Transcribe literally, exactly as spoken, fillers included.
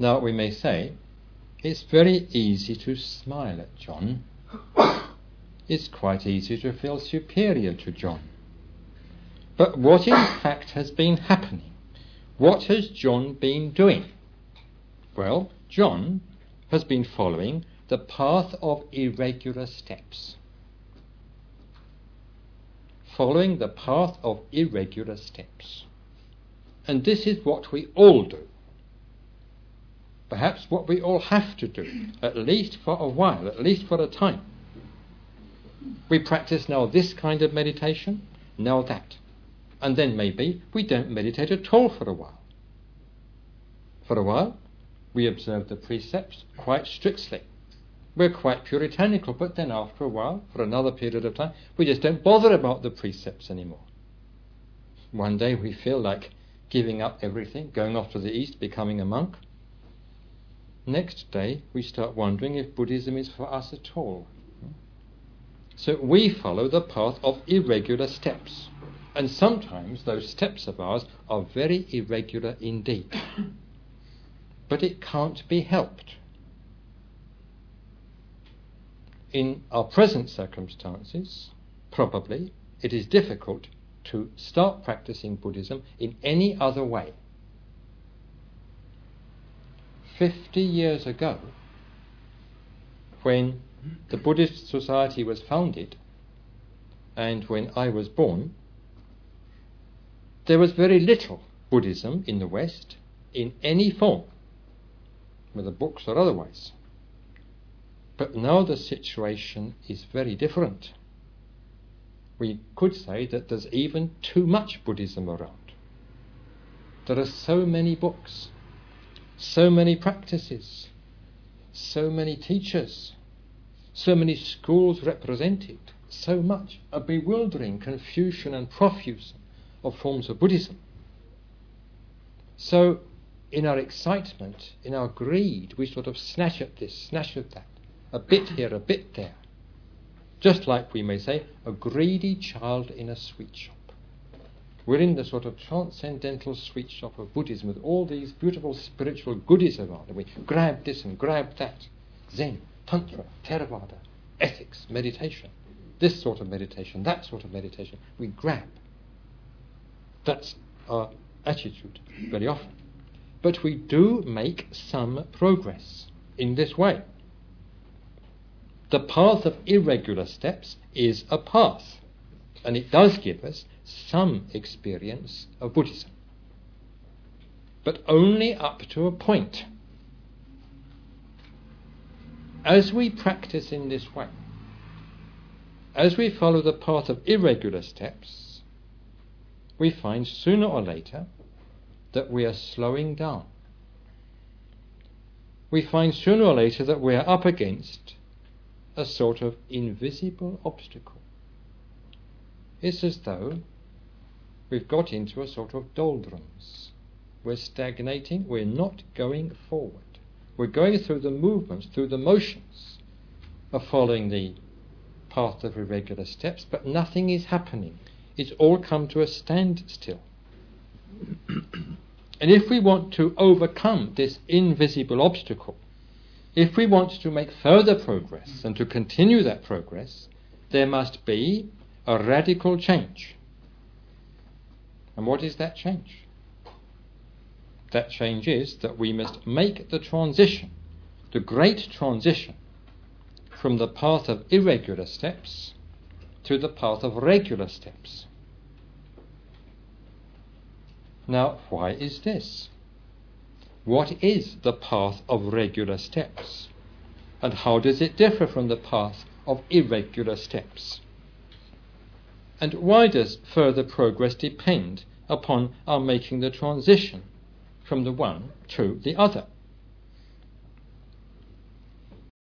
Now we may say, it's very easy to smile at John. It's quite easy to feel superior to John. But what in fact has been happening? What has John been doing? Well, John has been following the path of irregular steps. Following the path of irregular steps. And this is what we all do. Perhaps what we all have to do, at least for a while, at least for a time. We practice now this kind of meditation, now that. And then maybe we don't meditate at all for a while. For a while, we observe the precepts quite strictly. We're quite puritanical, but then after a while, for another period of time, we just don't bother about the precepts anymore. One day we feel like giving up everything, going off to the east, becoming a monk. Next day we start wondering if Buddhism is for us at all. So we follow the path of irregular steps. And sometimes those steps of ours are very irregular indeed. But it can't be helped. In our present circumstances, probably, it is difficult to start practicing Buddhism in any other way. Fifty years ago, when the Buddhist Society was founded, and when I was born, there was very little Buddhism in the West, in any form, whether books or otherwise. But now the situation is very different. We could say that there's even too much Buddhism around. There are so many books, so many practices, so many teachers, so many schools represented, so much, a bewildering confusion and profusion of forms of Buddhism. So, in our excitement, in our greed, we sort of snatch at this, snatch at that, a bit here, a bit there. Just like we may say, a greedy child in a sweet shop. We're in the sort of transcendental sweet shop of Buddhism with all these beautiful spiritual goodies around, and we grab this and grab that. Zen, Tantra, Theravada, ethics, meditation, this sort of meditation, that sort of meditation. We grab. That's our attitude very often. But we do make some progress in this way. The path of irregular steps is a path, and it does give us some experience of Buddhism, but only up to a point. As we practice in this way, as we follow the path of irregular steps, we find sooner or later that we are slowing down. We find sooner or later that we are up against a sort of invisible obstacle. It's as though we've got into a sort of doldrums. We're stagnating, we're not going forward. We're going through the movements, through the motions of following the path of irregular steps, but nothing is happening. It's all come to a standstill. And if we want to overcome this invisible obstacle, if we want to make further progress and to continue that progress, there must be a radical change. And what is that change? That change is that we must make the transition, the great transition, from the path of irregular steps to the path of regular steps. Now, why is this? What is the path of regular steps? And how does it differ from the path of irregular steps? And why does further progress depend upon our making the transition from the one to the other?